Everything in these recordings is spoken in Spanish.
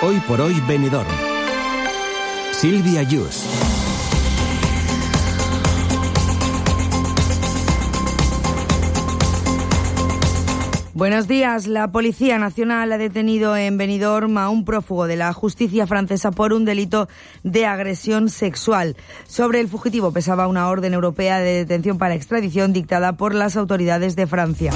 Hoy por hoy Benidorm. Sílvia Yus. Buenos días. La Policía Nacional ha detenido en Benidorm a un prófugo de la justicia francesa por un delito de agresión sexual. Sobre el fugitivo pesaba una orden europea de detención para extradición dictada por las autoridades de Francia.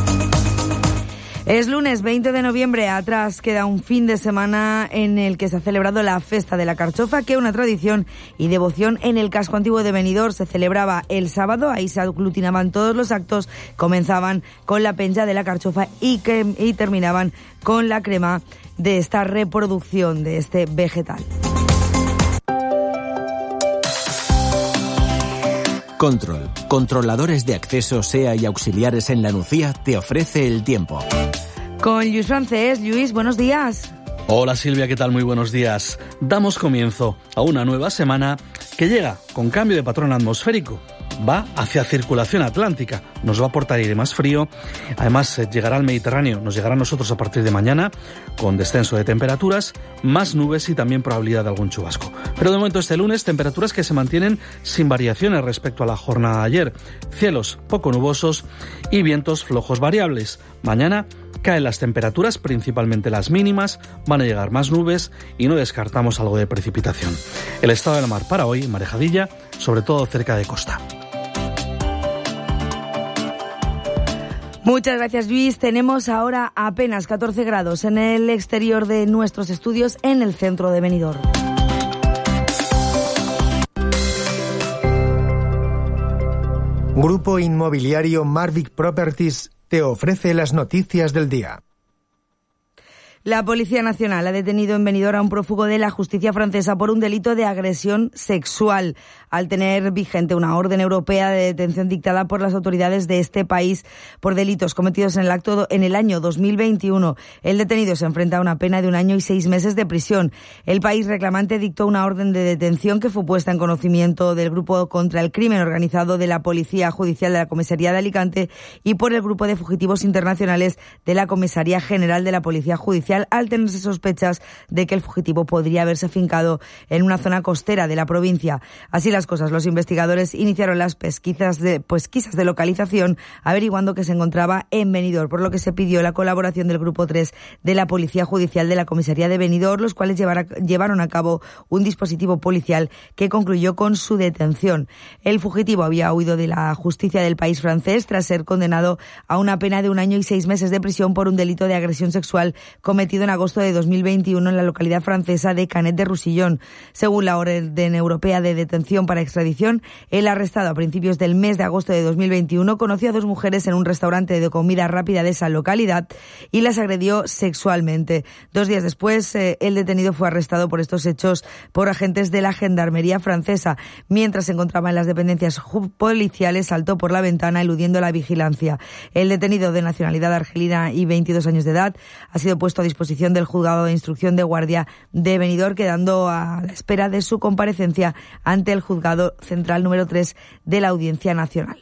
Es lunes 20 de noviembre, atrás queda un fin de semana en el que se ha celebrado la Festa de la Carchofa, que es una tradición y devoción en el casco antiguo de Benidorm. Se celebraba el sábado, ahí se aglutinaban todos los actos, comenzaban con la penja de la carchofa y terminaban con la crema de esta reproducción de este vegetal. Control. Controladores de acceso SEA y auxiliares en La Nucía te ofrece el tiempo. Con Lluís Francés. Lluís, buenos días. Hola Silvia, ¿qué tal? Muy buenos días. Damos comienzo a una nueva semana que llega con cambio de patrón atmosférico. Va hacia circulación atlántica, nos va a aportar aire más frío, además llegará al Mediterráneo, nos llegará a nosotros a partir de mañana, con descenso de temperaturas, más nubes y también probabilidad de algún chubasco. Pero de momento este lunes, temperaturas que se mantienen sin variaciones respecto a la jornada de ayer, cielos poco nubosos y vientos flojos variables. Mañana caen las temperaturas, principalmente las mínimas, van a llegar más nubes y no descartamos algo de precipitación. El estado del mar para hoy, marejadilla, sobre todo cerca de costa. Muchas gracias, Luis. Tenemos ahora apenas 14 grados en el exterior de nuestros estudios en el centro de Benidorm. Grupo inmobiliario Marvic Properties te ofrece las noticias del día. La Policía Nacional ha detenido en Benidorm a un prófugo de la justicia francesa por un delito de agresión sexual, al tener vigente una orden europea de detención dictada por las autoridades de este país por delitos cometidos en el año 2021. El detenido se enfrenta a una pena de 1 año y 6 meses de prisión. El país reclamante dictó una orden de detención que fue puesta en conocimiento del Grupo contra el Crimen Organizado de la Policía Judicial de la Comisaría de Alicante y por el Grupo de Fugitivos Internacionales de la Comisaría General de la Policía Judicial, al tenerse sospechas de que el fugitivo podría haberse afincado en una zona costera de la provincia. Así las cosas, los investigadores iniciaron las pesquisas de localización, averiguando que se encontraba en Benidorm, por lo que se pidió la colaboración del Grupo 3 de la Policía Judicial de la Comisaría de Benidorm, los cuales llevaron a cabo un dispositivo policial que concluyó con su detención. El fugitivo había huido de la justicia del país francés tras ser condenado a una pena de 1 año y 6 meses de prisión por un delito de agresión sexual cometido en agosto de 2021 en la localidad francesa de Canet de Roussillon. Según la orden europea de detención para extradición, el arrestado a principios del mes de agosto de 2021 conoció a 2 mujeres en un restaurante de comida rápida de esa localidad y las agredió sexualmente. 2 días después, el detenido fue arrestado por estos hechos por agentes de la Gendarmería francesa. Mientras se encontraba en las dependencias policiales, saltó por la ventana eludiendo la vigilancia. El detenido, de nacionalidad argelina y 22 años de edad, ha sido puesto a disposición del Juzgado de Instrucción de Guardia de Benidorm, quedando a la espera de su comparecencia ante el Juzgado Central número 3 de la Audiencia Nacional.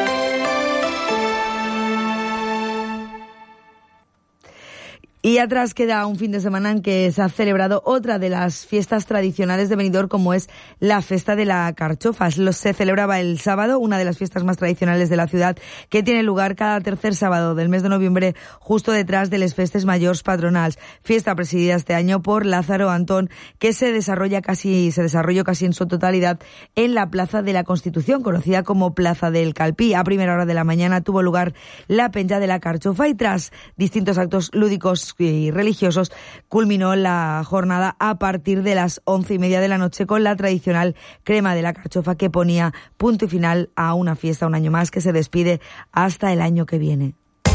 Y atrás queda un fin de semana en que se ha celebrado otra de las fiestas tradicionales de Benidorm, como es la Festa de la Carchofa. Se celebraba el sábado, una de las fiestas más tradicionales de la ciudad, que tiene lugar cada tercer sábado del mes de noviembre, justo detrás de les Festes Majors Patronals. Fiesta presidida este año por Lázaro Antón, que se desarrolló casi en su totalidad en la Plaza de la Constitución, conocida como Plaza del Calpí. A primera hora de la mañana tuvo lugar la penja de la Carchofa y tras distintos actos lúdicos y religiosos culminó la jornada a partir de las 11:30 de la noche con la tradicional crema de la carchofa, que ponía punto y final a una fiesta, un año más, que se despide hasta el año que viene.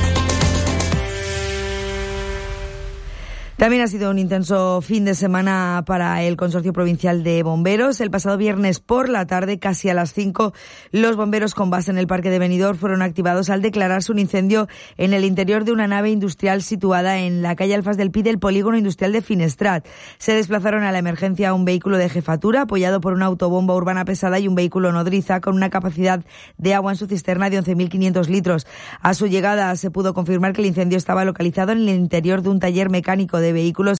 También ha sido un intenso fin de semana para el Consorcio Provincial de Bomberos. El pasado viernes por la tarde, casi a las 5, los bomberos con base en el Parque de Benidorm fueron activados al declararse un incendio en el interior de una nave industrial situada en la calle Alfas del Pi del Polígono Industrial de Finestrat. Se desplazaron a la emergencia un vehículo de jefatura apoyado por una autobomba urbana pesada y un vehículo nodriza con una capacidad de agua en su cisterna de 11.500 litros. A su llegada se pudo confirmar que el incendio estaba localizado en el interior de un taller mecánico de vehículos